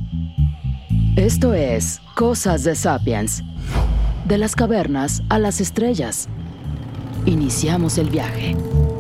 Esto es Cosas de Sapiens. De las cavernas a las estrellas. Iniciamos el viaje.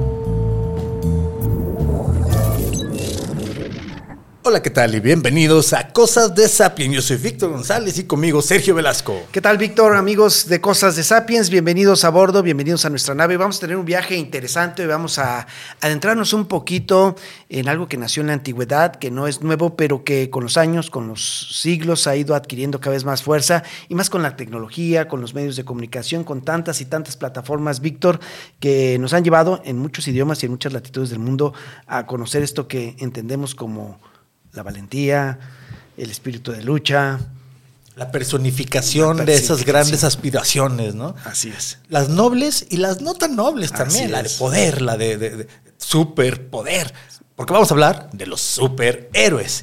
Hola, ¿qué tal? Y bienvenidos a Cosas de Sapiens. Yo soy Víctor González y conmigo Sergio Velasco. ¿Qué tal, Víctor? Amigos de Cosas de Sapiens, bienvenidos a bordo, bienvenidos a nuestra nave. Vamos a tener un viaje interesante, vamos a adentrarnos un poquito en algo que nació en la antigüedad, que no es nuevo, pero que con los años, con los siglos ha ido adquiriendo cada vez más fuerza, y más con la tecnología, con los medios de comunicación, con tantas y tantas plataformas, Víctor, que nos han llevado en muchos idiomas y en muchas latitudes del mundo a conocer esto que entendemos como la valentía, el espíritu de lucha. La personificación de esas grandes aspiraciones, ¿no? Así es. Las nobles y las no tan nobles también. Así la es. de poder, la de superpoder. Porque vamos a hablar de los superhéroes.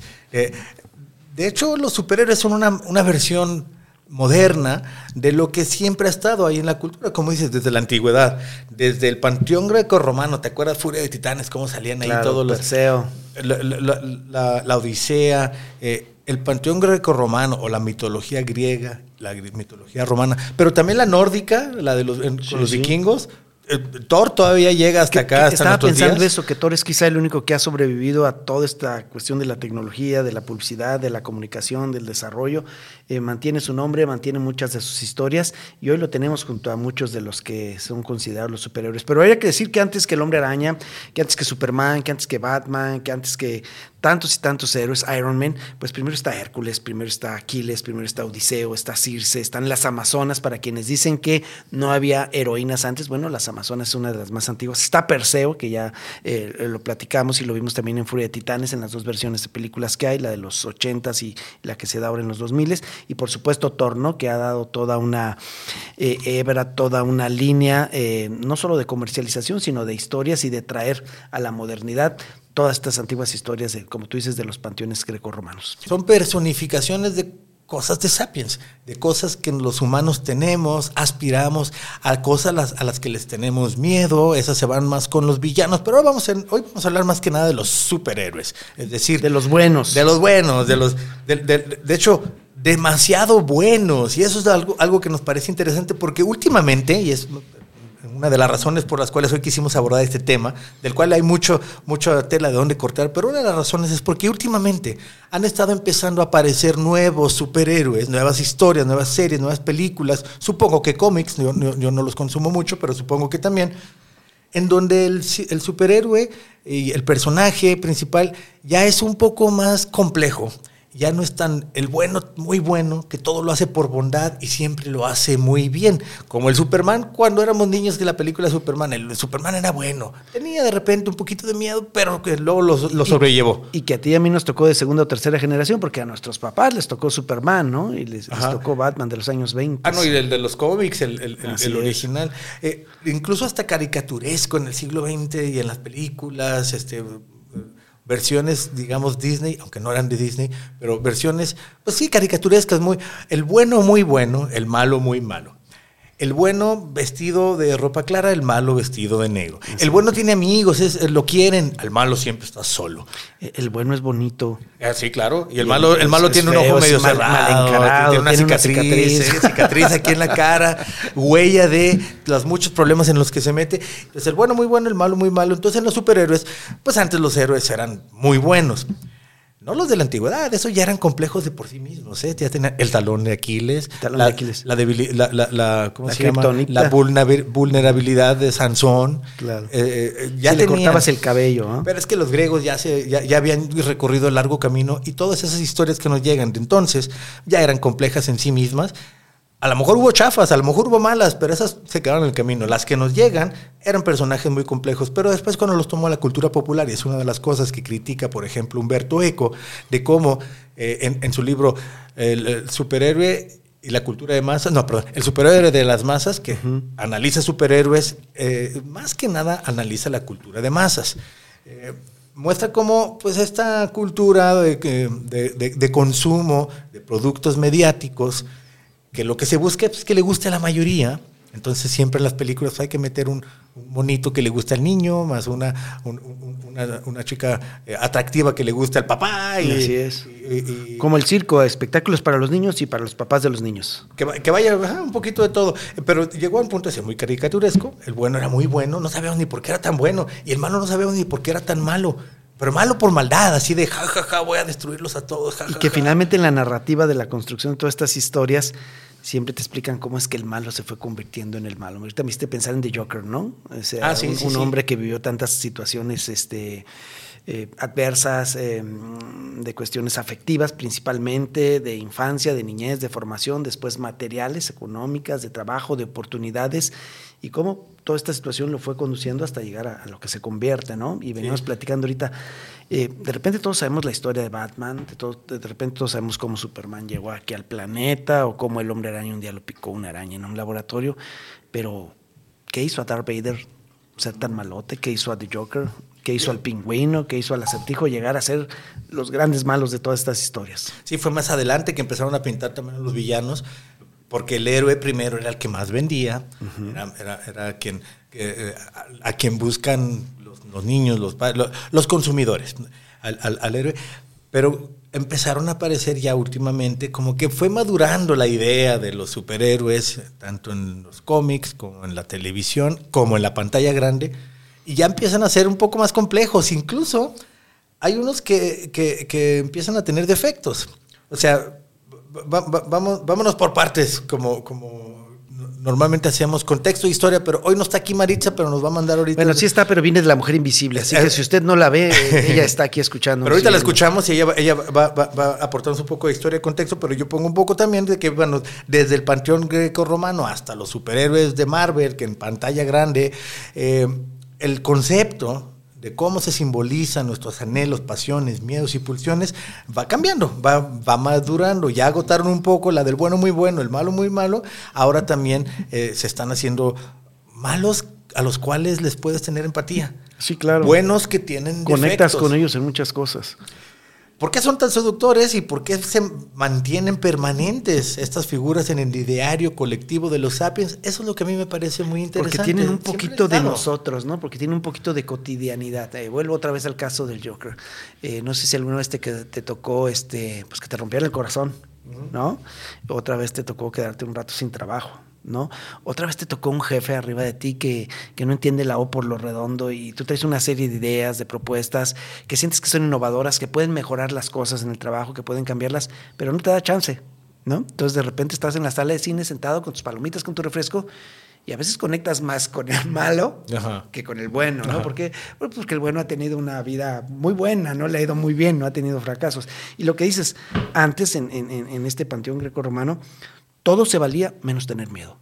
De hecho, los superhéroes son una versión moderna de lo que siempre ha estado ahí en la cultura, como dices, desde la antigüedad, desde el panteón greco-romano. ¿Te acuerdas Furia de Titanes? Cómo salían ahí todos los... Perseo. La Odisea, el panteón greco-romano o la mitología griega, la mitología romana, pero también la nórdica, la de con los vikingos. Thor todavía llega hasta acá, hasta estaba pensando días. eso, que Thor es quizá el único que ha sobrevivido a toda esta cuestión de la tecnología, de la publicidad, de la comunicación, del desarrollo. Mantiene su nombre, mantiene muchas de sus historias, y hoy lo tenemos junto a muchos de los que son considerados los superhéroes. Pero habría que decir que antes que el Hombre Araña, que antes que Superman, que antes que Batman, que antes que tantos y tantos héroes, Iron Man, pues primero está Hércules, primero está Aquiles, primero está Odiseo, está Circe, están las Amazonas, para quienes dicen que no había heroínas antes. Bueno, las Amazonas es una de las más antiguas. Está Perseo, que ya lo platicamos y lo vimos también en Furia de Titanes, en las dos versiones de películas que hay, la de los 80s y la que se da ahora en los 2000s, y por supuesto Thor, ¿no? Que ha dado toda una hebra, toda una línea, no solo de comercialización, sino de historias y de traer a la modernidad todas estas antiguas historias, como tú dices, de los panteones grecorromanos. Son personificaciones de cosas de Sapiens, de cosas que los humanos tenemos, aspiramos, a cosas a las que les tenemos miedo. Esas se van más con los villanos, pero hoy vamos a hablar más que nada de los superhéroes, es decir, de los buenos. De hecho, demasiado buenos, y eso es algo que nos parece interesante, porque últimamente, y es una de las razones por las cuales hoy quisimos abordar este tema, del cual hay mucha tela de dónde cortar, pero una de las razones es porque últimamente han estado empezando a aparecer nuevos superhéroes, nuevas historias, nuevas series, nuevas películas, supongo que cómics, yo no los consumo mucho, pero supongo que también, en donde el superhéroe y el personaje principal ya es un poco más complejo. Ya no es tan el bueno, muy bueno, que todo lo hace por bondad y siempre lo hace muy bien. Como el Superman, cuando éramos niños de la película Superman. El Superman era bueno. Tenía de repente un poquito de miedo, pero que luego lo sobrellevó. Y que a ti y a mí nos tocó de segunda o tercera generación, porque a nuestros papás les tocó Superman, ¿no? Y les tocó Batman de los años 20. Ah, no, y el de los cómics, el original. Incluso hasta caricaturesco en el siglo XX y en las películas, versiones, digamos, Disney, aunque no eran de Disney, pero versiones, pues sí, caricaturescas, el bueno muy bueno, el malo muy malo. El bueno vestido de ropa clara, el malo vestido de negro. Sí. El bueno tiene amigos, lo quieren, el malo siempre está solo. El bueno es bonito. Sí, claro. Y el malo tiene un ojo medio cerrado, tiene una cicatriz aquí en la cara, huella de los muchos problemas en los que se mete. Entonces el bueno muy bueno, el malo muy malo. Entonces en los superhéroes, pues antes los héroes eran muy buenos. No los de la antigüedad, esos ya eran complejos de por sí mismos, ¿eh? Ya tenían el talón de Aquiles, ¿cómo se llama? La vulnerabilidad de Sansón. Claro. Ya le cortabas el cabello, ¿no? Pero es que los griegos ya habían recorrido el largo camino, y todas esas historias que nos llegan de entonces ya eran complejas en sí mismas. A lo mejor hubo chafas, a lo mejor hubo malas, pero esas se quedaron en el camino. Las que nos llegan eran personajes muy complejos, pero después cuando los tomó la cultura popular, y es una de las cosas que critica, por ejemplo, Humberto Eco, de cómo en su libro el superhéroe y la cultura de masas, el superhéroe de las masas, que analiza superhéroes, más que nada analiza la cultura de masas. Muestra cómo pues esta cultura de consumo de productos mediáticos, que lo que se busca es que le guste a la mayoría. Entonces siempre en las películas hay que meter un monito que le gusta al niño, más una chica atractiva que le gusta al papá. Así es. Como el circo, espectáculos para los niños y para los papás de los niños. Que vaya un poquito de todo. Pero llegó a un punto de ser muy caricaturesco. El bueno era muy bueno, no sabíamos ni por qué era tan bueno. Y el malo no sabíamos ni por qué era tan malo. Pero malo por maldad, así de jajaja, voy a destruirlos a todos. Y que finalmente en la narrativa de la construcción de todas estas historias siempre te explican cómo es que el malo se fue convirtiendo en el malo. Ahorita me hiciste pensar en The Joker, ¿no? O sea, un hombre que vivió tantas situaciones adversas, de cuestiones afectivas principalmente, de infancia, de niñez, de formación, después materiales, económicas, de trabajo, de oportunidades, y cómo toda esta situación lo fue conduciendo hasta llegar a lo que se convierte, ¿no? Y veníamos platicando ahorita, de repente todos sabemos la historia de Batman, de repente todos sabemos cómo Superman llegó aquí al planeta, o cómo el Hombre Araña un día lo picó una araña en un laboratorio, pero ¿qué hizo a Darth Vader ser tan malote? ¿Qué hizo a The Joker? ¿Qué hizo al Pingüino? ¿Qué hizo al Acertijo? Llegar a ser los grandes malos de todas estas historias. Sí, fue más adelante que empezaron a pintar también a los villanos, porque el héroe primero era el que más vendía, era a quien buscan los niños, los consumidores, al héroe. Pero empezaron a aparecer ya últimamente, como que fue madurando la idea de los superhéroes, tanto en los cómics como en la televisión, como en la pantalla grande, y ya empiezan a ser un poco más complejos. Incluso hay unos que empiezan a tener defectos. O sea, vámonos por partes, como normalmente hacemos contexto e historia, pero hoy no está aquí Maritza, pero nos va a mandar ahorita. Bueno, sí está, pero viene de La Mujer Invisible, así que si usted no la ve, ella está aquí escuchando. Pero ahorita la escuchamos y ella va aportarnos un poco de historia y contexto, pero yo pongo un poco también de que, bueno, desde el panteón greco-romano hasta los superhéroes de Marvel, que en pantalla grande, el concepto de cómo se simbolizan nuestros anhelos, pasiones, miedos y pulsiones, va cambiando, va madurando. Ya agotaron un poco la del bueno muy bueno, el malo muy malo. Ahora también se están haciendo malos a los cuales les puedes tener empatía. Sí, claro. Buenos que tienen conectas defectos. Con ellos en muchas cosas. ¿Por qué son tan seductores y por qué se mantienen permanentes estas figuras en el ideario colectivo de los sapiens? Eso es lo que a mí me parece muy interesante. Porque tienen un poquito de nosotros, ¿no? Porque tienen un poquito de cotidianidad. Vuelvo otra vez al caso del Joker. No sé si alguna vez que te tocó pues que te rompiera el corazón, ¿no? Otra vez te tocó quedarte un rato sin trabajo, ¿no? Otra vez te tocó un jefe arriba de ti que no entiende la O por lo redondo, y tú traes una serie de ideas, de propuestas que sientes que son innovadoras, que pueden mejorar las cosas en el trabajo, que pueden cambiarlas, pero no te da chance, ¿no? Entonces de repente estás en la sala de cine sentado con tus palomitas, con tu refresco, y a veces conectas más con el malo que con el bueno, ¿no? Porque el bueno ha tenido una vida muy buena, no le ha ido muy bien, no ha tenido fracasos. Y lo que dices, antes en este panteón greco-romano, todo se valía menos tener miedo,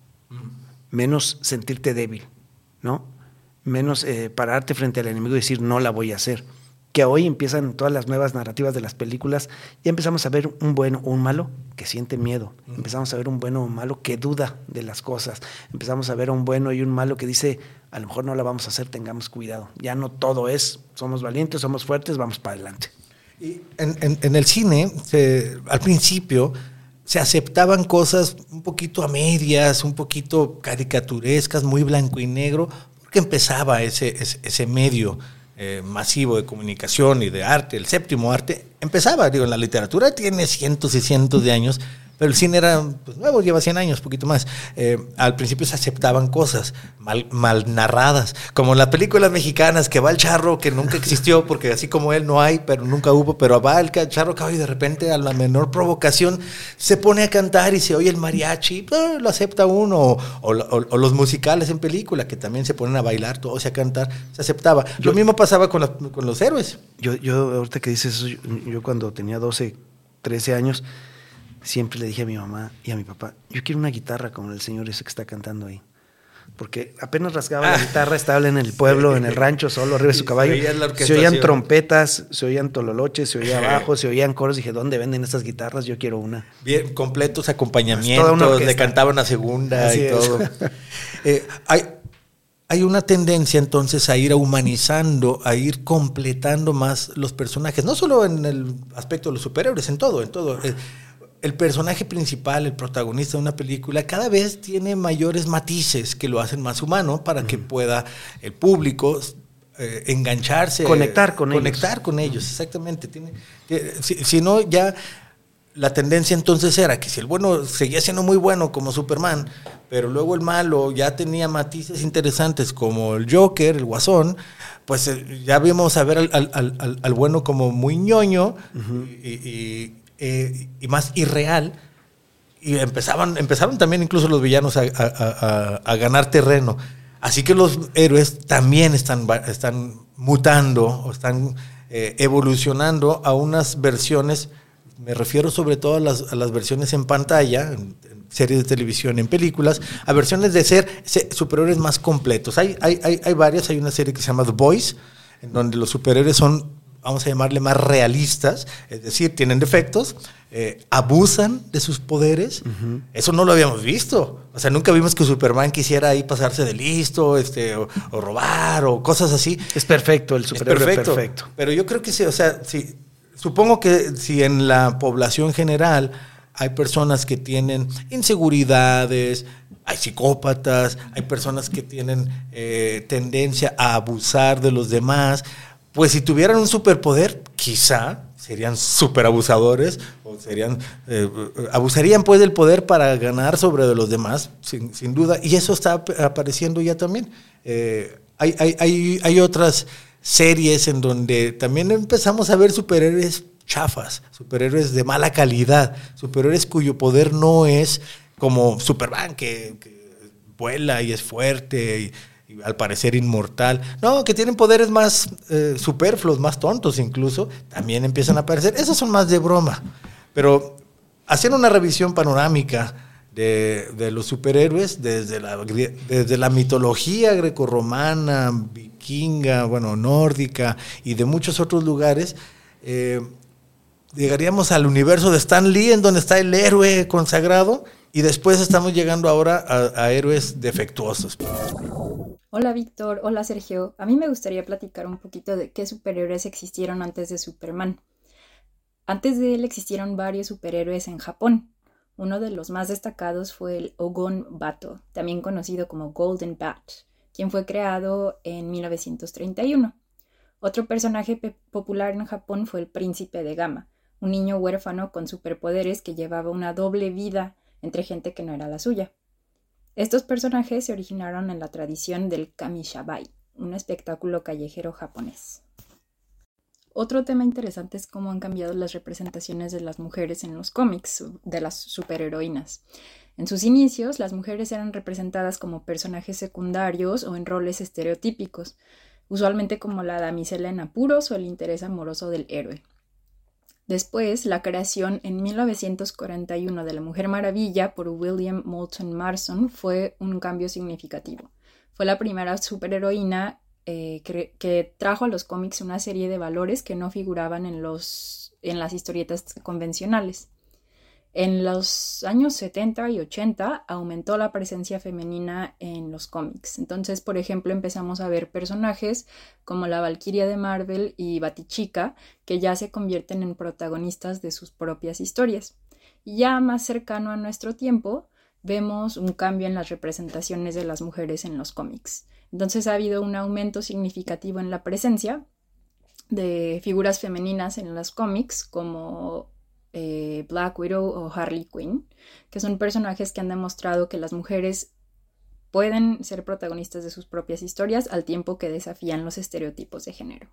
menos sentirte débil, ¿no? Menos pararte frente al enemigo y decir no la voy a hacer. Que hoy empiezan todas las nuevas narrativas de las películas, ya empezamos a ver un bueno o un malo que siente miedo, empezamos a ver un bueno o un malo que duda de las cosas, empezamos a ver un bueno y un malo que dice a lo mejor no la vamos a hacer, tengamos cuidado. Ya no todo es somos valientes, somos fuertes, vamos para adelante. Y en el cine, al principio, se aceptaban cosas un poquito a medias, un poquito caricaturescas, muy blanco y negro, porque empezaba ese medio masivo de comunicación y de arte, el séptimo arte, empezaba, digo, la literatura tiene cientos y cientos de años, pero el cine era pues, nuevo, lleva 100 años, poquito más. Al principio se aceptaban cosas mal narradas, como en las películas mexicanas, que va el charro que nunca existió, porque así como él no hay, pero nunca hubo, pero va el charro y de repente a la menor provocación se pone a cantar y se oye el mariachi, lo acepta uno, o los musicales en película, que también se ponen a bailar todos y a cantar, se aceptaba. Lo mismo pasaba con los héroes. Yo ahorita que dices eso, yo cuando tenía 12, 13 años, siempre le dije a mi mamá y a mi papá, yo quiero una guitarra como el señor ese que está cantando ahí. Porque apenas rasgaba la guitarra, estaba en el pueblo, en el rancho, solo arriba de su caballo. Se oían trompetas, se oían tololoches, se oía bajo, se oían coros. Dije, ¿dónde venden estas guitarras? Yo quiero una. Bien, completos acompañamientos, le cantaban a segunda. Así y todo. Hay una tendencia entonces a ir humanizando, a ir completando más los personajes, no solo en el aspecto de los superhéroes, en todo. El personaje principal, el protagonista de una película, cada vez tiene mayores matices que lo hacen más humano para que pueda el público engancharse. Conectar con ellos, exactamente. Si no, ya la tendencia entonces era que si el bueno seguía siendo muy bueno como Superman, pero luego el malo ya tenía matices interesantes como el Joker, el Guasón, pues ya vimos a ver al bueno como muy ñoño y más irreal. Y empezaron también incluso los villanos a ganar terreno. Así que los héroes también están mutando o están evolucionando a unas versiones, me refiero sobre todo a las versiones en pantalla, en series de televisión, en películas, a versiones de ser superhéroes más completos. Hay varias, hay una serie que se llama The Boys, en donde los superhéroes son, vamos a llamarle, más realistas, es decir, tienen defectos, abusan de sus poderes. Eso no lo habíamos visto. O sea, nunca vimos que Superman quisiera ahí pasarse de listo, o robar, o cosas así. Es perfecto, el superhéroe perfecto. Pero yo creo que sí, o sea, sí, supongo que si en la población general hay personas que tienen inseguridades, hay psicópatas, hay personas que tienen tendencia a abusar de los demás, pues si tuvieran un superpoder, quizá serían superabusadores o abusarían pues del poder para ganar sobre de los demás, sin duda. Y eso está apareciendo ya también. Hay otras series en donde también empezamos a ver superhéroes chafas, superhéroes de mala calidad, superhéroes cuyo poder no es como Superman, que vuela y es fuerte y al parecer inmortal. No, que tienen poderes más superfluos, más tontos incluso, también empiezan a aparecer. Esos son más de broma. Pero haciendo una revisión panorámica de los superhéroes desde la mitología grecorromana, vikinga, nórdica y de muchos otros lugares, llegaríamos al universo de Stan Lee, en donde está el héroe consagrado, y después estamos llegando ahora a héroes defectuosos. Hola Víctor, hola Sergio. A mí me gustaría platicar un poquito de qué superhéroes existieron antes de Superman. Antes de él existieron varios superhéroes en Japón. Uno de los más destacados fue el Ogon Bato, también conocido como Golden Bat, quien fue creado en 1931. Otro personaje popular en Japón fue el Príncipe de Gama, un niño huérfano con superpoderes que llevaba una doble vida entre gente que no era la suya. Estos personajes se originaron en la tradición del Kamishibai, un espectáculo callejero japonés. Otro tema interesante es cómo han cambiado las representaciones de las mujeres en los cómics, de las superheroínas. En sus inicios, las mujeres eran representadas como personajes secundarios o en roles estereotípicos, usualmente como la damisela en apuros o el interés amoroso del héroe. Después, la creación en 1941 de la Mujer Maravilla por William Moulton Marston fue un cambio significativo. Fue la primera superheroína que trajo a los cómics una serie de valores que no figuraban en las historietas convencionales. En los años 70 y 80 aumentó la presencia femenina en los cómics. Entonces, por ejemplo, empezamos a ver personajes como la Valquiria de Marvel y Batichica, que ya se convierten en protagonistas de sus propias historias. Y ya más cercano a nuestro tiempo, vemos un cambio en las representaciones de las mujeres en los cómics. Entonces ha habido un aumento significativo en la presencia de figuras femeninas en los cómics como Black Widow o Harley Quinn, que son personajes que han demostrado que las mujeres pueden ser protagonistas de sus propias historias al tiempo que desafían los estereotipos de género.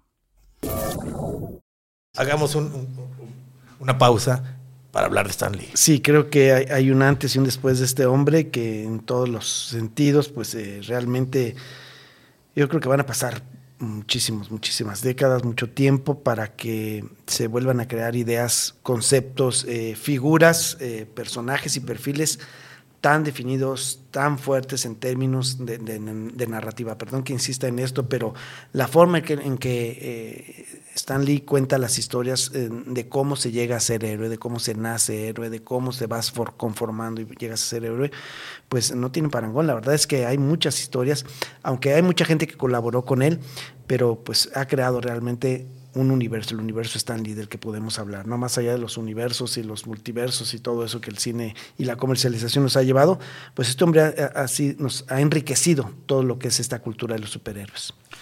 Hagamos una pausa para hablar de Stan Lee. Sí, creo que hay un antes y un después de este hombre que en todos los sentidos, pues realmente yo creo que van a pasar muchísimas décadas, mucho tiempo para que se vuelvan a crear ideas, conceptos, figuras, personajes y perfiles tan definidos, tan fuertes en términos de narrativa. Perdón que insista en esto, pero la forma en que Stan Lee cuenta las historias de cómo se llega a ser héroe, de cómo se nace héroe, de cómo se vas conformando y llegas a ser héroe, pues no tiene parangón. La verdad es que hay muchas historias, aunque hay mucha gente que colaboró con él, pero pues ha creado realmente un universo, el universo Stan Lee del que podemos hablar, no más allá de los universos y los multiversos y todo eso que el cine y la comercialización nos ha llevado, pues este hombre así nos ha enriquecido todo lo que es esta cultura de los superhéroes.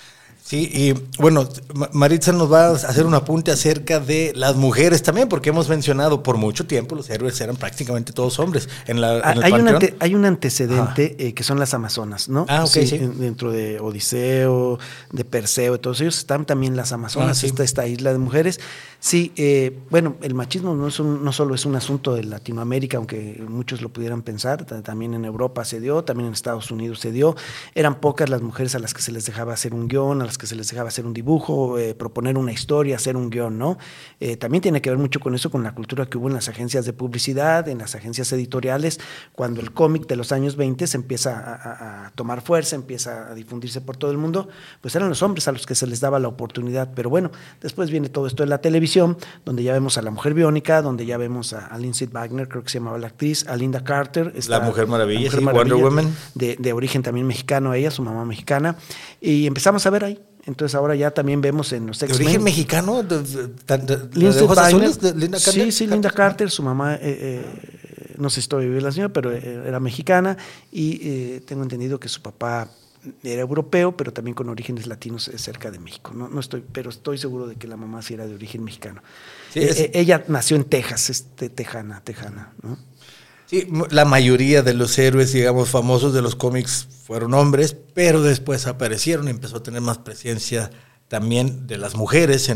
Sí, y bueno, Maritza nos va a hacer un apunte acerca de las mujeres también, porque hemos mencionado por mucho tiempo los héroes eran prácticamente todos hombres. En el hay un antecedente que son las Amazonas, ¿no? Ah, ok, sí. Dentro de Odiseo, de Perseo, y todos ellos están también las Amazonas, sí. esta isla de mujeres. Sí, bueno, el machismo no solo es un asunto de Latinoamérica, aunque muchos lo pudieran pensar, también en Europa se dio, también en Estados Unidos se dio. Eran pocas las mujeres a las que se les dejaba hacer un guión, a las que se les dejaba hacer un dibujo, proponer una historia, hacer un guión, ¿no? También tiene que ver mucho con eso, con la cultura que hubo en las agencias de publicidad, en las agencias editoriales, cuando el cómic de los años 20 se empieza a tomar fuerza, empieza a difundirse por todo el mundo, pues eran los hombres a los que se les daba la oportunidad. Pero bueno, después viene todo esto de la televisión, donde ya vemos a la Mujer Biónica, donde ya vemos a Lindsay Wagner, creo que se llamaba la actriz, a Linda Carter, la Mujer Maravilla, Wonder Woman, de origen también mexicano ella, su mamá mexicana, y empezamos a ver ahí. Entonces ahora ya también vemos en los X-Men. ¿De origen mexicano? Lindsay Wagner, Linda Carter. Sí, Linda Carter, su mamá, no sé si estoy viviendo la señora, pero era mexicana, y tengo entendido que su papá era europeo, pero también con orígenes latinos cerca de México. No estoy, pero estoy seguro de que la mamá sí era de origen mexicano. Sí, ella nació en Texas, tejana, ¿no? Sí, la mayoría de los héroes, digamos, famosos de los cómics fueron hombres, pero después aparecieron y empezó a tener más presencia también de las mujeres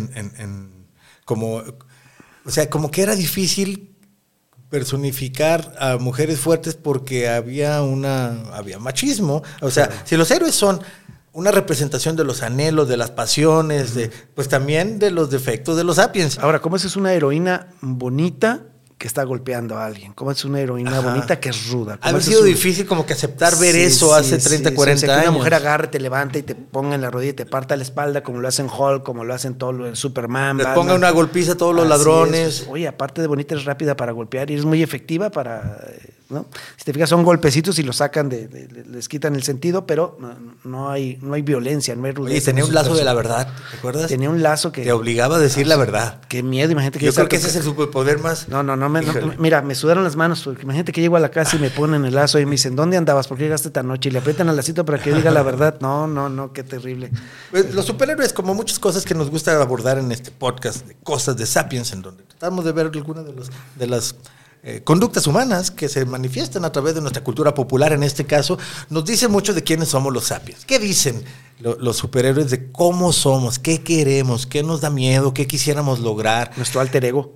como que era difícil personificar a mujeres fuertes porque había machismo. O sea, si los héroes son una representación de los anhelos, de las pasiones, pues también de los defectos de los sapiens. Ahora, ¿cómo es una heroína bonita que está golpeando a alguien? ¿Cómo es una heroína bonita que es ruda? Ha sido difícil como que aceptar ver eso hace 30, 40 años. Que una mujer agarre, te levante y te ponga en la rodilla y te parta la espalda, como lo hacen Hulk, como lo hacen todo el Superman. Les ponga una golpiza a todos los ladrones. Oye, aparte de bonita, es rápida para golpear y es muy efectiva para... ¿no? Si te fijas, son golpecitos y los sacan, les quitan el sentido, pero no hay violencia, no hay rudeza. Oye, tenía un lazo de la verdad, ¿te acuerdas? Tenía un lazo que... Te obligaba a decir la verdad. Qué miedo, imagínate que... Yo creo que ese es el superpoder más... Mira, me sudaron las manos, porque imagínate que llego a la casa y me ponen el lazo y me dicen, ¿dónde andabas? ¿Por qué llegaste tan noche? Y le aprietan al lacito para que diga la verdad. No, qué terrible. Pues, los superhéroes, como muchas cosas que nos gusta abordar en este podcast de Cosas de Sapiens, en donde tratamos de ver algunas de las conductas humanas que se manifiestan a través de nuestra cultura popular, en este caso, nos dice mucho de quiénes somos los sapiens. ¿Qué dicen los superhéroes de cómo somos? ¿Qué queremos? ¿Qué nos da miedo? ¿Qué quisiéramos lograr? Nuestro alter ego.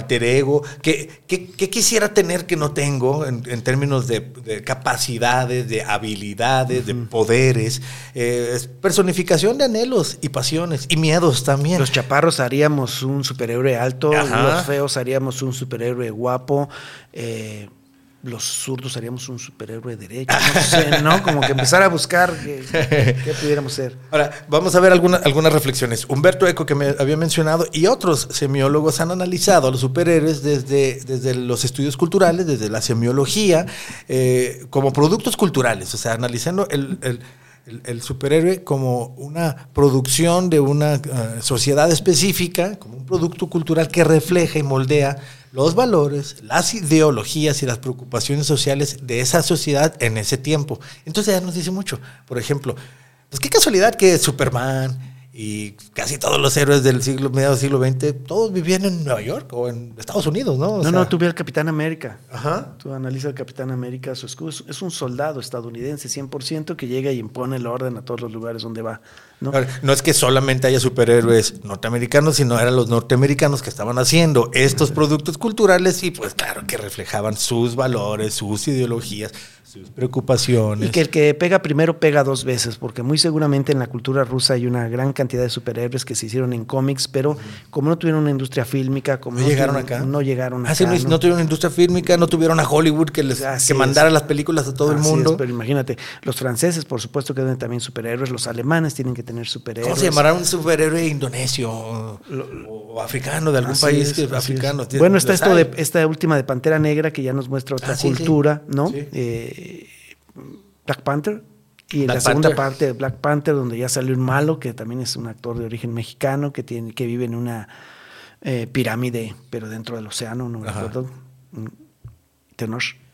¿Qué quisiera tener que no tengo en términos de capacidades, de habilidades, de poderes? Personificación de anhelos y pasiones y miedos también. Los chaparros haríamos un superhéroe alto, los feos haríamos un superhéroe guapo, los zurdos haríamos un superhéroe derecho, no sé, ¿no? Como que empezar a buscar qué pudiéramos ser. Ahora, vamos a ver algunas reflexiones. Humberto Eco, que me había mencionado, y otros semiólogos han analizado a los superhéroes desde los estudios culturales, desde la semiología, como productos culturales, o sea, analizando el superhéroe como una producción de una sociedad específica, como un producto cultural que refleja y moldea los valores, las ideologías y las preocupaciones sociales de esa sociedad en ese tiempo. Entonces ya nos dice mucho. Por ejemplo, pues qué casualidad que Superman y casi todos los héroes del mediados del siglo XX, todos vivían en Nueva York o en Estados Unidos, ¿no? Tú ves al Capitán América. Ajá. Tú analizas al Capitán América, su escudo es un soldado estadounidense 100% que llega y impone el orden a todos los lugares donde va, ¿no? No es que solamente haya superhéroes norteamericanos, sino eran los norteamericanos que estaban haciendo estos productos culturales y pues claro que reflejaban sus valores, sus ideologías, sus preocupaciones. Y que el que pega primero pega dos veces, porque muy seguramente en la cultura rusa hay una gran cantidad de superhéroes que se hicieron en cómics, pero como no tuvieron una industria fílmica, como no llegaron acá. No llegaron acá. Sí, no tuvieron industria fílmica, no tuvieron a Hollywood que mandara las películas a todo el mundo. Pero imagínate, los franceses, por supuesto que tienen también superhéroes, los alemanes tienen que tener superhéroes. ¿Cómo se llamará un superhéroe indonesio o africano de algún país africano? Bueno, está esta última de Pantera Negra que ya nos muestra otra cultura, ¿no? Sí. Black Panther. Y en la segunda parte de Black Panther, donde ya salió un malo, que también es un actor de origen mexicano, que vive en una pirámide, pero dentro del océano, no me acuerdo. Tenoch.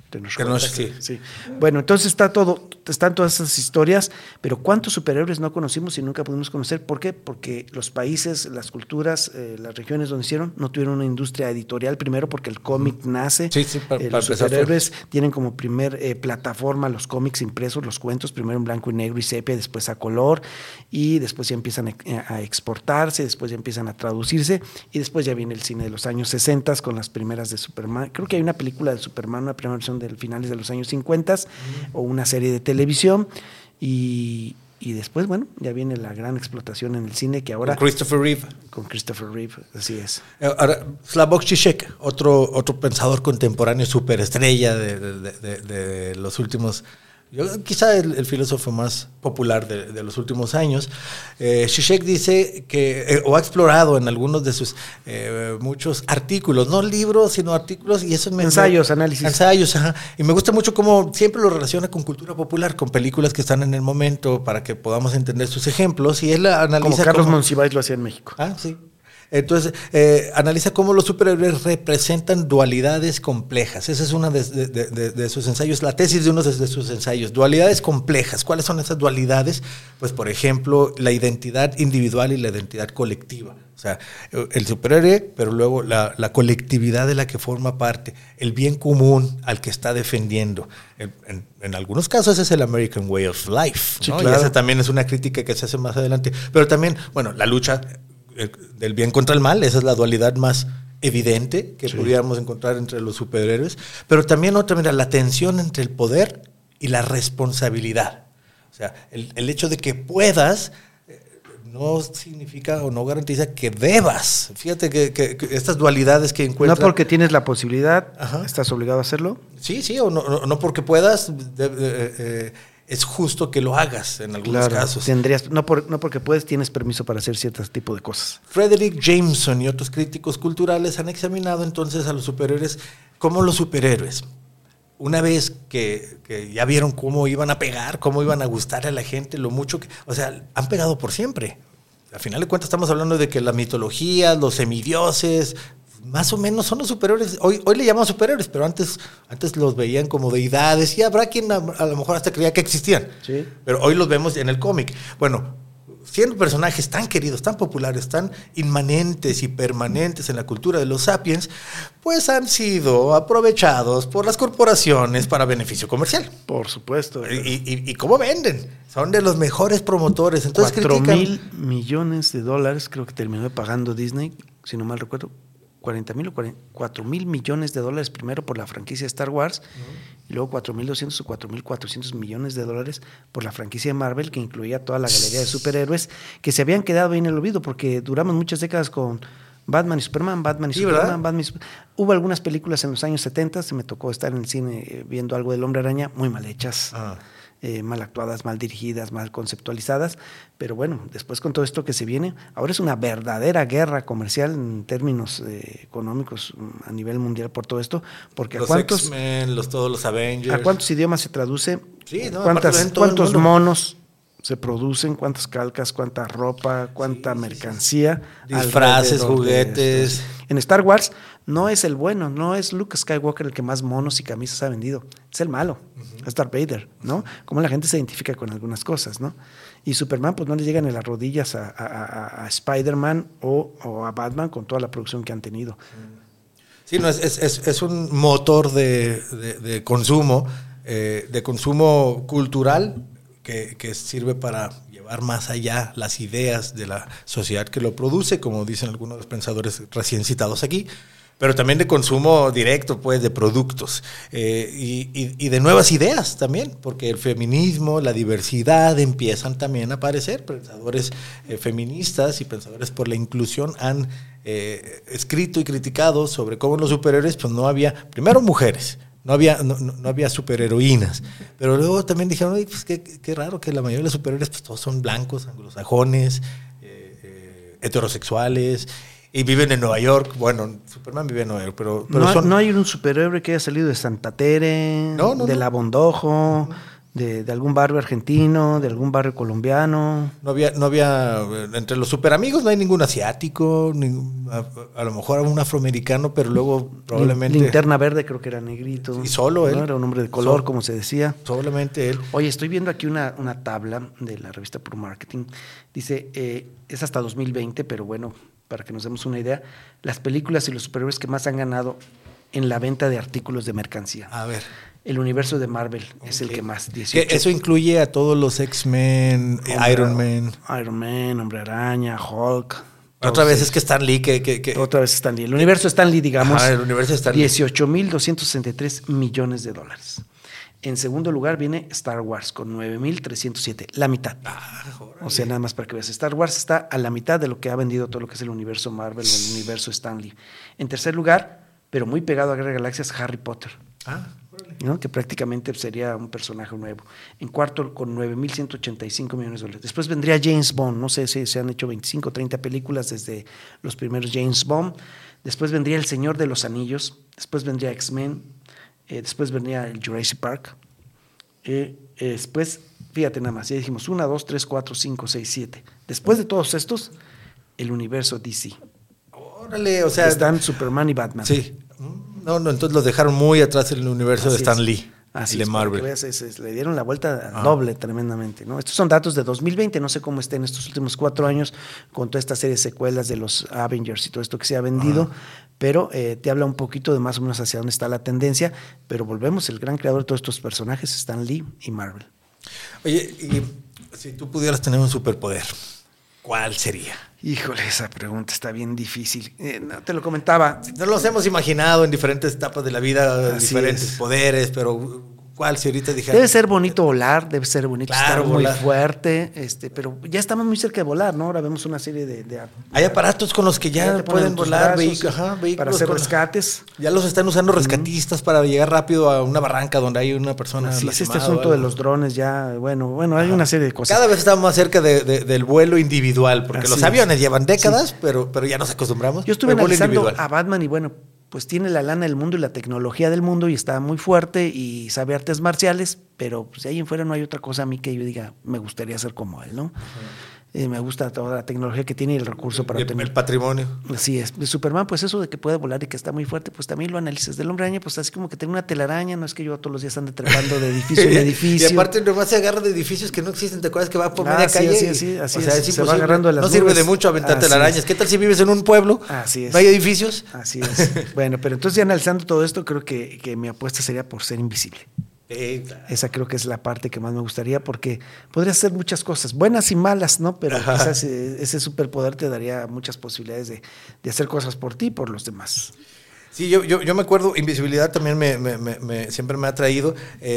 Sí. Sí. Bueno, entonces están todas esas historias, pero ¿cuántos superhéroes no conocimos y nunca pudimos conocer? ¿Por qué? Porque los países, las culturas, las regiones donde hicieron no tuvieron una industria editorial, primero porque el cómic nace. Los superhéroes tienen como primer plataforma los cómics impresos, los cuentos, primero en blanco y negro y sepia, después a color, y después ya empiezan a exportarse, después ya empiezan a traducirse, y después ya viene el cine de los años 60 con las primeras de Superman. Creo que hay una película de Superman, una primera versión de finales de los años 50 o una serie de televisión, y después, bueno, ya viene la gran explotación en el cine que ahora... Con Christopher Reeve, así es. Ahora, Slavoj Žižek, otro pensador contemporáneo, superestrella de los últimos... quizá el filósofo más popular de los últimos años. Žižek dice que, o ha explorado en algunos de sus muchos artículos, no libros, sino artículos, y eso análisis. Ensayos, ajá. Y me gusta mucho cómo siempre lo relaciona con cultura popular, con películas que están en el momento, para que podamos entender sus ejemplos. Y él analiza como Carlos Monsiváis lo hacía en México. Ah, sí. Entonces, analiza cómo los superhéroes representan dualidades complejas. Esa es una de sus ensayos, la tesis de uno de sus ensayos. Dualidades complejas. ¿Cuáles son esas dualidades? Pues, por ejemplo, la identidad individual y la identidad colectiva. O sea, el superhéroe, pero luego la colectividad de la que forma parte, el bien común al que está defendiendo. En algunos casos es el American Way of Life, sí, ¿no? Claro. Y esa también es una crítica que se hace más adelante. Pero también, bueno, la lucha del bien contra el mal, esa es la dualidad más evidente que pudiéramos encontrar entre los superhéroes, pero también otra, mira, la tensión entre el poder y la responsabilidad. O sea, el hecho de que puedas no significa o no garantiza que debas. Fíjate que estas dualidades que encuentras... No porque tienes la posibilidad, ¿estás obligado a hacerlo? Sí, o no porque puedas... es justo que lo hagas en algunos casos. No porque puedes, tienes permiso para hacer ciertos tipos de cosas. Frederick Jameson y otros críticos culturales han examinado entonces a los superhéroes como los superhéroes. Una vez que ya vieron cómo iban a pegar, cómo iban a gustar a la gente, lo mucho que... O sea, han pegado por siempre. Al final de cuentas estamos hablando de que la mitología, los semidioses... más o menos son los superhéroes. Hoy le llamamos superhéroes, pero antes los veían como deidades, y habrá quien a lo mejor hasta creía que existían. Sí. Pero hoy los vemos en el cómic. Bueno, siendo personajes tan queridos, tan populares, tan inmanentes y permanentes en la cultura de los sapiens, pues han sido aprovechados por las corporaciones para beneficio comercial. Por supuesto. ¿Y cómo venden? Son de los mejores promotores. Entonces 4,000 millones de dólares creo que terminó pagando Disney, si no mal recuerdo. 4,000 millones de dólares primero por la franquicia Star Wars, y luego 4,200 o 4,400 millones de dólares por la franquicia de Marvel, que incluía toda la galería de superhéroes que se habían quedado ahí en el olvido, porque duramos muchas décadas con Batman y Superman. Hubo algunas películas en los años 70, se me tocó estar en el cine viendo algo del Hombre Araña, muy mal hechas. Mal actuadas, mal dirigidas, mal conceptualizadas, pero bueno, después con todo esto que se viene, ahora es una verdadera guerra comercial en términos económicos a nivel mundial por todo esto, porque los X-Men, todos los Avengers. ¿A cuántos idiomas se traduce? Sí, no, ¿Cuántos monos se producen? ¿Cuántas calcas? ¿Cuánta ropa? ¿Cuánta mercancía? Disfraces, juguetes. En Star Wars no es el bueno, no es Luke Skywalker el que más monos y camisas ha vendido, es el malo, es Darth Vader, ¿no? Como la gente se identifica con algunas cosas, ¿no? Y Superman pues no le llegan en las rodillas a Spider-Man o a Batman con toda la producción que han tenido. Sí, no, es un motor de consumo cultural que sirve para llevar más allá las ideas de la sociedad que lo produce, como dicen algunos de los pensadores recién citados aquí, pero también de consumo directo, pues, de productos y de nuevas ideas también, porque el feminismo, la diversidad empiezan también a aparecer. Pensadores feministas y pensadores por la inclusión han escrito y criticado sobre cómo en los superhéroes pues no había, primero, mujeres. No había superheroínas, pero luego también dijeron, pues qué raro que la mayoría de los superhéroes pues todos son blancos, anglosajones, heterosexuales, y viven en Nueva York. Bueno, Superman vive en Nueva York, pero no hay un superhéroe que haya salido de Santa Tere, de La Bondojo, de algún barrio argentino, de algún barrio colombiano. No había, entre los super amigos no hay ningún asiático, a lo mejor un afroamericano, pero luego probablemente... Linterna Verde creo que era negrito. Y solo él. ¿No? Era un hombre de color, como se decía. Solamente él. Oye, estoy viendo aquí una tabla de la revista Pro Marketing. Dice, es hasta 2020, pero bueno, para que nos demos una idea, las películas y los superhéroes que más han ganado en la venta de artículos de mercancía. A ver. El universo de Marvel es el que más, 18. Que eso incluye a todos los X-Men, Iron Man, Hombre Araña, Hulk. Otra vez es que Stan Lee, Otra vez Stan Lee. El universo Stan Lee, digamos. El universo Stan Lee. 18.263 millones de dólares. En segundo lugar viene Star Wars con 9.307, la mitad. O sea, nada más para que veas. Star Wars está a la mitad de lo que ha vendido todo lo que es el universo Marvel o el universo Stan Lee. En tercer lugar, pero muy pegado a Guerra de Galaxias, Harry Potter. ¿No? Que prácticamente sería un personaje nuevo. En cuarto, con 9.185 millones de dólares. Después vendría James Bond. No sé si se han hecho 25 o 30 películas desde los primeros James Bond. Después vendría El Señor de los Anillos. Después vendría X-Men. Después vendría el Jurassic Park. Después, fíjate nada más, ya dijimos 1, 2, 3, 4, 5, 6, 7. Después de todos estos, el universo DC. Órale, o sea... Están Superman y Batman. Sí. No, entonces los dejaron muy atrás en el universo de Stan Lee. Así de es, Marvel. Veas, le dieron la vuelta doble tremendamente, ¿no? Estos son datos de 2020, no sé cómo estén estos últimos 4 años con toda esta serie de secuelas de los Avengers y todo esto que se ha vendido, pero te habla un poquito de más o menos hacia dónde está la tendencia, pero volvemos, el gran creador de todos estos personajes, Stan Lee y Marvel. Oye, y si tú pudieras tener un superpoder, ¿cuál sería? Híjole, esa pregunta está bien difícil. No, te lo comentaba. Nos los hemos imaginado en diferentes etapas de la vida, diferentes poderes, pero ¿cuál si ahorita dijera? Debe ser bonito volar, debe ser bonito estar muy volar. fuerte, pero ya estamos muy cerca de volar, ¿no? Ahora vemos una serie de hay aparatos con los que ya pueden volar, vehículos para hacer rescates. Ya los están usando rescatistas para llegar rápido a una barranca donde hay una persona Así es, este asunto de los drones ya, bueno, hay una serie de cosas. Cada vez estamos más cerca del vuelo individual, porque los aviones llevan décadas, pero ya nos acostumbramos. Yo estuve analizando a Batman y bueno, pues tiene la lana del mundo y la tecnología del mundo y está muy fuerte y sabe artes marciales, pero pues de ahí en fuera no hay otra cosa a mí que yo diga, me gustaría ser como él, ¿no? Me gusta toda la tecnología que tiene y el recurso para obtener. El patrimonio. Así es. De Superman, pues eso de que puede volar y que está muy fuerte, pues también lo analizas. Del Hombre Araña, pues así como que tengo una telaraña, no es que yo todos los días ande trepando de edificio en edificio. Y aparte nomás se agarra de edificios que no existen, ¿te acuerdas que va por media calle? Así o sea, es. Se va agarrando de las nubes. Sirve de mucho aventar telarañas. ¿Qué tal si vives en un pueblo? Así es. ¿No hay edificios? Así es. Bueno, pero entonces ya analizando todo esto, creo que mi apuesta sería por ser invisible. Claro. Esa creo que es la parte que más me gustaría porque podría hacer muchas cosas, buenas y malas, ¿no? Pero quizás ese superpoder te daría muchas posibilidades de hacer cosas por ti y por los demás. Sí, yo me acuerdo, invisibilidad también siempre me ha traído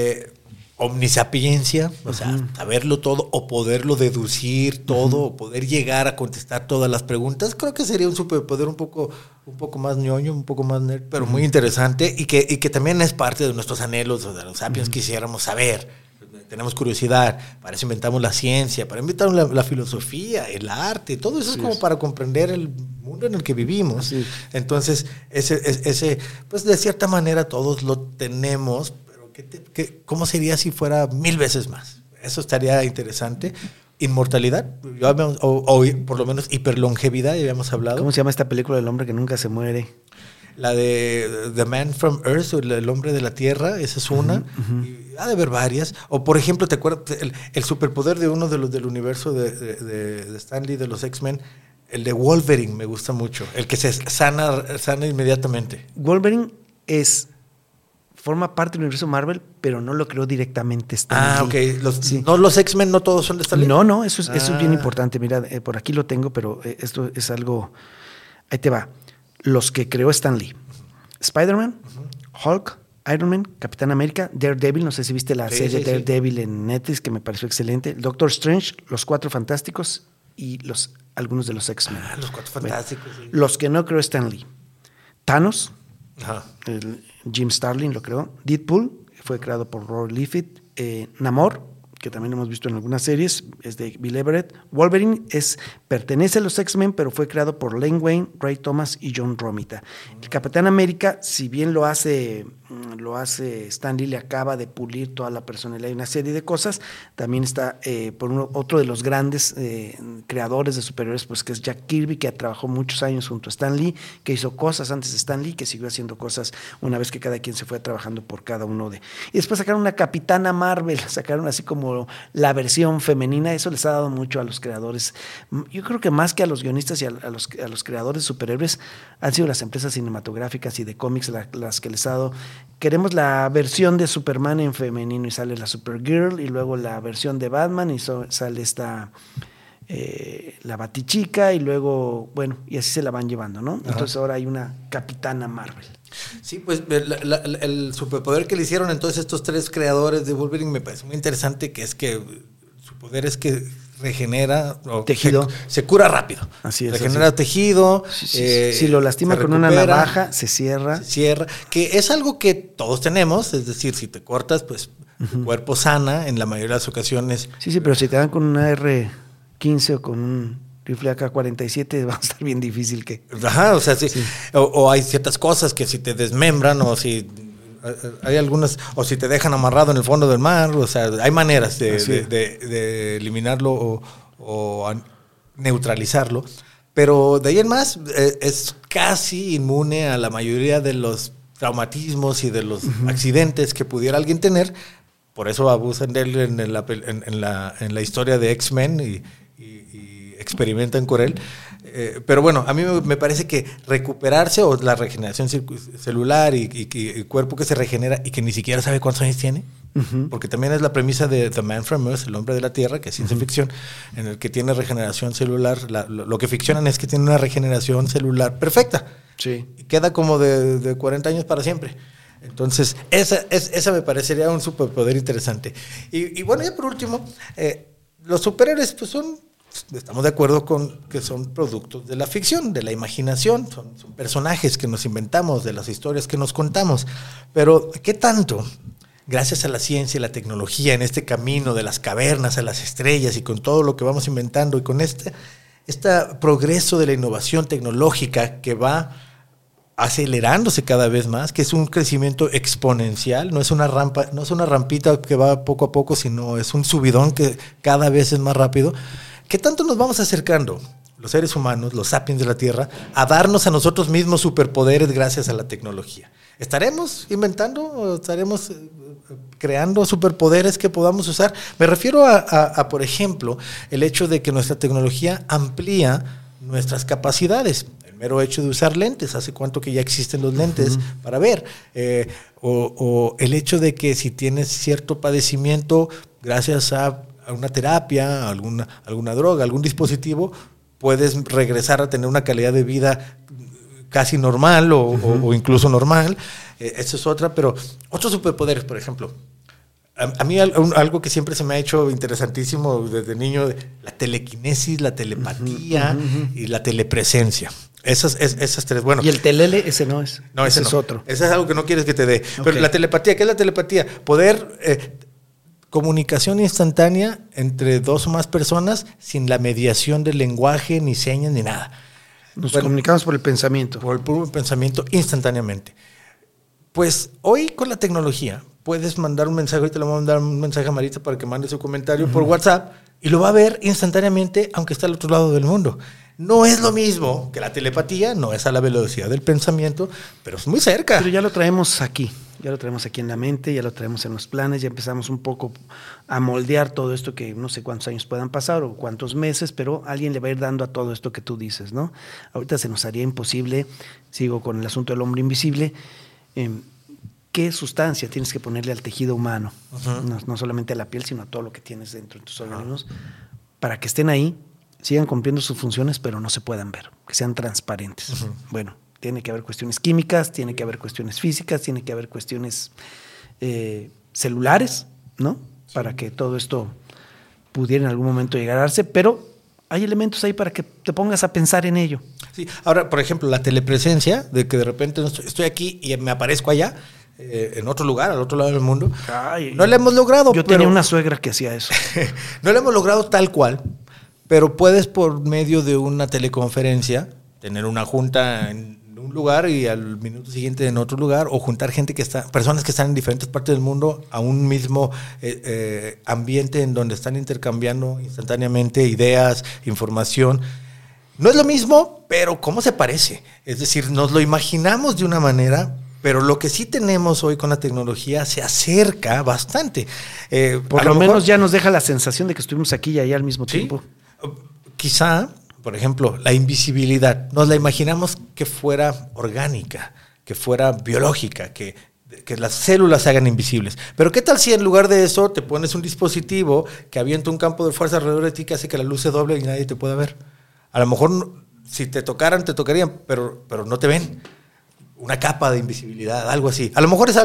omnisapiencia, o sea, saberlo todo o poderlo deducir todo, o poder llegar a contestar todas las preguntas. Creo que sería un superpoder un poco más ñoño, un poco más nerd, pero muy interesante y que también es parte de nuestros anhelos, o de los sapiens quisiéramos saber. Tenemos curiosidad, para eso inventamos la ciencia, para inventar la filosofía, el arte, todo eso es como para comprender el mundo en el que vivimos. Sí. Entonces, ese, pues de cierta manera todos lo tenemos. ¿Cómo sería si fuera 1000 veces más? Eso estaría interesante. Inmortalidad, o por lo menos hiperlongevidad, ya habíamos hablado. ¿Cómo se llama esta película del hombre que nunca se muere? La de The Man from Earth, o el hombre de la tierra, esa es una. Y ha de haber varias. O por ejemplo, ¿te acuerdas? El superpoder de uno de los del universo de Stan Lee, de los X-Men, el de Wolverine, me gusta mucho. El que se sana inmediatamente. Wolverine forma parte del universo Marvel, pero no lo creó directamente Stan Lee. Ok. Los X-Men no todos son de Stan Lee. No, eso es bien importante. Mira, por aquí lo tengo, pero esto es algo... Ahí te va. Los que creó Stan Lee. Spider-Man, Hulk, Iron Man, Capitán América, Daredevil, no sé si viste la serie Daredevil en Netflix, que me pareció excelente. Doctor Strange, Los Cuatro Fantásticos y algunos de los X-Men. Los Cuatro Fantásticos. Bueno, los que no creó Stan Lee. Thanos, Jim Starlin lo creó. Deadpool, fue creado por Roy Liefeld. Namor, que también hemos visto en algunas series, es de Bill Everett. Wolverine pertenece a los X-Men, pero fue creado por Len Wein, Ray Thomas y John Romita. El Capitán América, si bien lo hace Stan Lee, le acaba de pulir toda la personalidad y una serie de cosas, también está otro de los grandes creadores de superhéroes, pues que es Jack Kirby, que trabajó muchos años junto a Stan Lee, que hizo cosas antes de Stan Lee, que siguió haciendo cosas una vez que cada quien se fue trabajando por cada uno de... Y después sacaron una Capitana Marvel, sacaron así como la versión femenina. Eso les ha dado mucho a los creadores. Yo creo que más que a los guionistas y a los creadores de superhéroes, han sido las empresas cinematográficas y de cómics las que les ha dado. Queremos la versión de Superman en femenino y sale la Supergirl, y luego la versión de Batman y sale la Batichica, y luego, bueno, y así se la van llevando, ¿no? Ajá. Entonces ahora hay una Capitana Marvel. Sí, pues el superpoder que le hicieron entonces estos 3 creadores de Wolverine me parece muy interesante, que es que su poder es que regenera tejido, se cura rápido. Así es. Regenera tejido. Si lo lastima con una navaja, se cierra. Que es algo que todos tenemos, es decir, si te cortas, pues tu cuerpo sana en la mayoría de las ocasiones. Sí, pero si te dan con una R15 o con un rifle AK-47 va a estar bien difícil que... Ajá, o sea, sí. O hay ciertas cosas que si te desmembran, o si hay algunas, o si te dejan amarrado en el fondo del mar, o sea, hay maneras de eliminarlo o neutralizarlo, pero de ahí en más es casi inmune a la mayoría de los traumatismos y de los accidentes que pudiera alguien tener. Por eso abusan de él en la historia de X-Men y experimentan con él. Pero bueno, a mí me parece que recuperarse, o la regeneración celular y cuerpo que se regenera y que ni siquiera sabe cuántos años tiene, porque también es la premisa de The Man from Earth, el hombre de la Tierra, que es ciencia ficción, en el que tiene regeneración celular. Lo que ficcionan es que tiene una regeneración celular perfecta. Sí. Y queda como de 40 años para siempre. Entonces, esa me parecería un superpoder interesante. Y bueno, ya por último, los superhéroes pues estamos de acuerdo con que son productos de la ficción, de la imaginación, son personajes que nos inventamos, de las historias que nos contamos. Pero, ¿qué tanto, gracias a la ciencia y la tecnología, en este camino de las cavernas a las estrellas y con todo lo que vamos inventando y con este progreso de la innovación tecnológica que va acelerándose cada vez más, que es un crecimiento exponencial, no es una rampita que va poco a poco, sino es un subidón que cada vez es más rápido? ¿Qué tanto nos vamos acercando, los seres humanos, los sapiens de la Tierra, a darnos a nosotros mismos superpoderes gracias a la tecnología? ¿Estaremos inventando o estaremos creando superpoderes que podamos usar? Me refiero a, por ejemplo, el hecho de que nuestra tecnología amplía nuestras capacidades. El mero hecho de usar lentes, ¿hace cuánto que ya existen los lentes para ver? O el hecho de que si tienes cierto padecimiento, gracias a una terapia, alguna droga, algún dispositivo, puedes regresar a tener una calidad de vida casi normal o incluso normal. Eso es otra, pero otros superpoderes, por ejemplo. A mí algo que siempre se me ha hecho interesantísimo desde niño, la telequinesis, la telepatía y la telepresencia. Esas 3, bueno. Y el telele, ese no es. No, ese es otro. Ese es algo que no quieres que te dé. Okay. Pero la telepatía, ¿qué es la telepatía? Poder... comunicación instantánea entre 2 o más personas sin la mediación del lenguaje, ni señas, ni nada. Nos comunicamos por el pensamiento. Por el puro pensamiento instantáneamente. Pues hoy con la tecnología puedes mandar un mensaje, ahorita le voy a mandar un mensaje a Marita para que mande su comentario por WhatsApp y lo va a ver instantáneamente aunque esté al otro lado del mundo. No es lo mismo que la telepatía, no es a la velocidad del pensamiento, pero es muy cerca. Pero ya lo traemos aquí. Ya lo traemos aquí en la mente, ya lo traemos en los planes, ya empezamos un poco a moldear todo esto que no sé cuántos años puedan pasar o cuántos meses, pero alguien le va a ir dando a todo esto que tú dices, ¿no? Ahorita se nos haría imposible, sigo con el asunto del hombre invisible, ¿qué sustancia tienes que ponerle al tejido humano? No solamente a la piel, sino a todo lo que tienes dentro de tus organismos, para que estén ahí, sigan cumpliendo sus funciones, pero no se puedan ver, que sean transparentes. Bueno. Tiene que haber cuestiones químicas, tiene que haber cuestiones físicas, tiene que haber cuestiones celulares, ¿no? Sí. Para que todo esto pudiera en algún momento llegar a darse, pero hay elementos ahí para que te pongas a pensar en ello. Sí, ahora, por ejemplo, la telepresencia, de que de repente estoy aquí y me aparezco allá, en otro lugar, al otro lado del mundo. Ay, no lo hemos logrado. Yo tenía una suegra que hacía eso. No lo hemos logrado tal cual, pero puedes por medio de una teleconferencia tener una junta en un lugar y al minuto siguiente en otro lugar, o juntar personas que están en diferentes partes del mundo a un mismo ambiente en donde están intercambiando instantáneamente ideas, información. No es lo mismo, pero ¿cómo se parece? Es decir, nos lo imaginamos de una manera, pero lo que sí tenemos hoy con la tecnología se acerca bastante. Por lo menos ya nos deja la sensación de que estuvimos aquí y allá al mismo tiempo. Quizá, por ejemplo, la invisibilidad, nos la imaginamos que fuera orgánica, que fuera biológica, que las células se hagan invisibles. Pero ¿qué tal si en lugar de eso te pones un dispositivo que avienta un campo de fuerza alrededor de ti que hace que la luz se doble y nadie te pueda ver? A lo mejor si te tocaran, te tocarían, pero no te ven. Una capa de invisibilidad, algo así. A lo mejor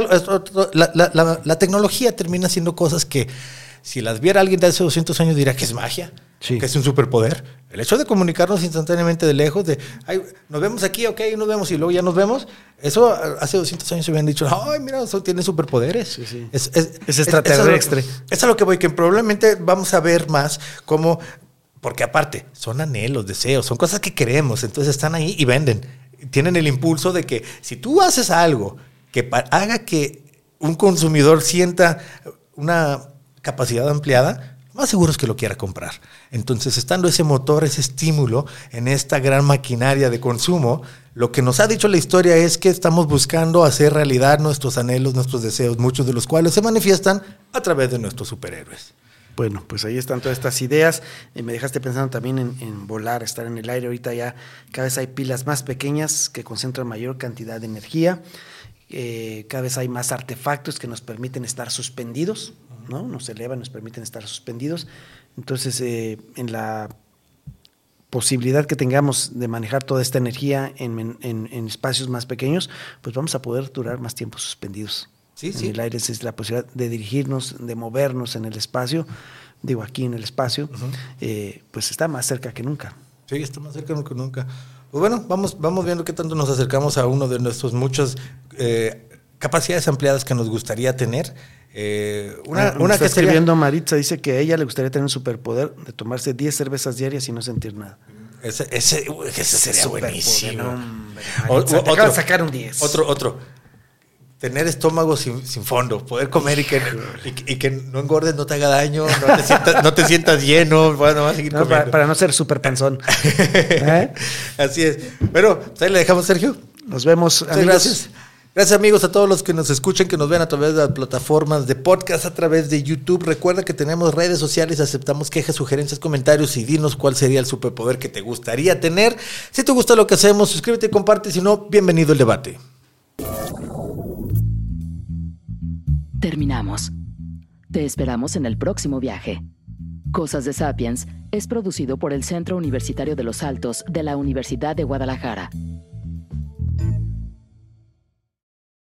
la tecnología termina haciendo cosas que si las viera alguien de hace 200 años diría que es magia, que es un superpoder. El hecho de comunicarnos instantáneamente de lejos, nos vemos aquí, ok, nos vemos y luego ya nos vemos, eso hace 200 años se habían dicho, ay, mira, eso tiene superpoderes. Sí, sí. Es extraterrestre. Es a lo que voy, que probablemente vamos a ver más como, porque aparte, son anhelos, deseos, son cosas que queremos, entonces están ahí y venden. Tienen el impulso de que si tú haces algo que haga que un consumidor sienta una capacidad ampliada, más seguro es que lo quiera comprar. Entonces, estando ese motor, ese estímulo en esta gran maquinaria de consumo, lo que nos ha dicho la historia es que estamos buscando hacer realidad nuestros anhelos, nuestros deseos, muchos de los cuales se manifiestan a través de nuestros superhéroes. Bueno, pues ahí están todas estas ideas. Me dejaste pensando también en volar, estar en el aire. Ahorita ya cada vez hay pilas más pequeñas que concentran mayor cantidad de energía. Cada vez hay más artefactos que nos permiten estar suspendidos, ¿no? Nos elevan, nos permiten estar suspendidos. Entonces, en la posibilidad que tengamos de manejar toda esta energía en espacios más pequeños, pues vamos a poder durar más tiempo suspendidos. Sí. El aire es la posibilidad de dirigirnos, de movernos en el espacio, digo aquí en el espacio, pues está más cerca que nunca. Sí, está más cerca que nunca. Pues bueno, vamos viendo qué tanto nos acercamos a uno de nuestros muchas capacidades ampliadas que nos gustaría tener. Una está que escribiendo Maritza, dice que a ella le gustaría tener un superpoder de tomarse 10 cervezas diarias y no sentir nada. Ese sería buenísimo. Te acabo de sacar un 10. Otro. Tener estómago sin fondo, poder comer y que no engordes, no te haga daño, no te sientas lleno, bueno, vas a seguir comiendo. Para no ser súper panzón. Así es. Bueno, pues ahí le dejamos, Sergio. Nos vemos, muchas amigos. Gracias. Gracias, amigos, a todos los que nos escuchan, que nos ven a través de las plataformas de podcast, a través de YouTube. Recuerda que tenemos redes sociales, aceptamos quejas, sugerencias, comentarios y dinos cuál sería el superpoder que te gustaría tener. Si te gusta lo que hacemos, suscríbete y comparte. Si no, bienvenido al debate. Terminamos. Te esperamos en el próximo viaje. Cosas de Sapiens es producido por el Centro Universitario de los Altos de la Universidad de Guadalajara.